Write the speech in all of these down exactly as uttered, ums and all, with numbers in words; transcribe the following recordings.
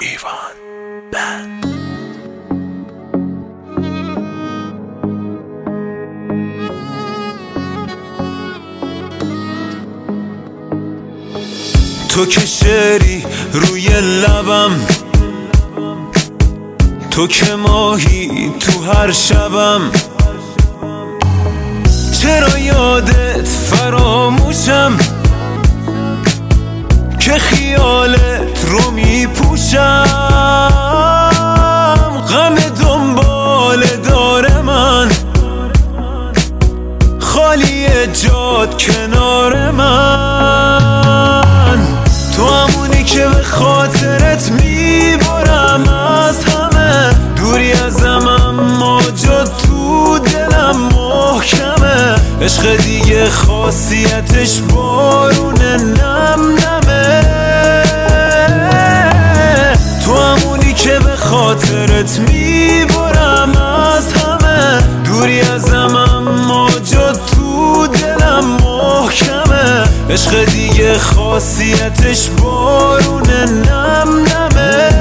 ایوان بند. تو که شعری روی لبم، تو که ماهی تو هر شبم، چرا یادت فراموشم که خیالت رو میپوشم. غم دنبال داره من، خالی جاد کنار من. تو همونی که به خاطرت میبرم از همه، دوری ازم اما جا تو دلم محکمه. عشق دیگه خاصیتش بارون نم نمه. تو همونی که به خاطرت میبرم از همه، دوری ازم اما جا تو دلم محکمه. عشق دیگه خاصیتش بارون نم نمه.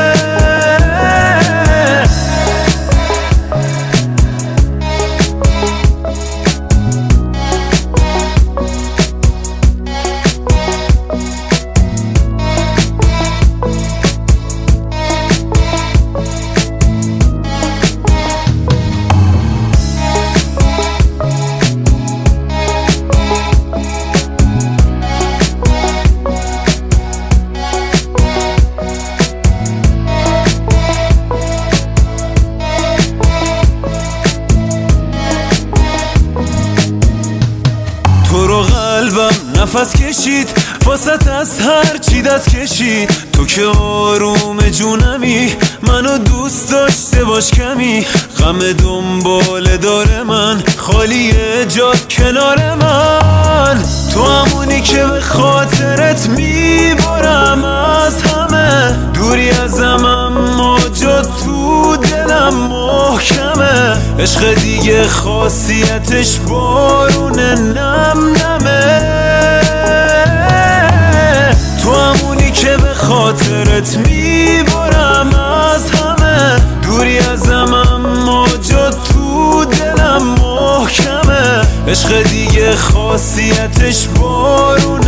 تو رو قلبم نفس کشید، واسط از هر چی دست کشید. تو که آروم جونمی، منو دوست داشته باش کمی. غم دنبال داره من، خالی جاد کنار من. تو همونی که به خاطرت میبرم از همه، دوری ازم اما جا تو دلم محکمه. عشق دیگه خاصیتش بارون نم نمه. تو همونی که به خاطرت میبرم از همه، دوری ازم اما جا تو دلم محکمه. عشق دیگه خاصیتش بارون